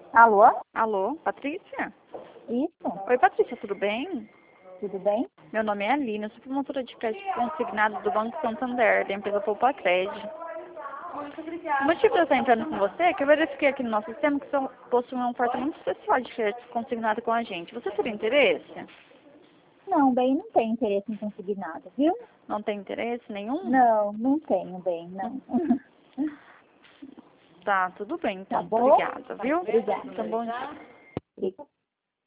Alô? Alô, Patrícia? Isso? Oi, Patrícia, tudo bem? Tudo bem? Meu nome é Aline, eu sou promotora de crédito consignado do Banco Santander, da empresa Poupa Crédito. O motivo de eu estar entrando com você é que eu verifiquei aqui no nosso sistema que você possui uma oferta muito especial de crédito consignado com a gente. Você teria interesse? Não, bem, não tenho interesse em conseguir nada, viu? Não tem interesse nenhum? Não, não tenho, bem, não. Tá, tudo bem Tá então. bom? Obrigada, viu? Obrigada. Então, bom dia. Obrigada.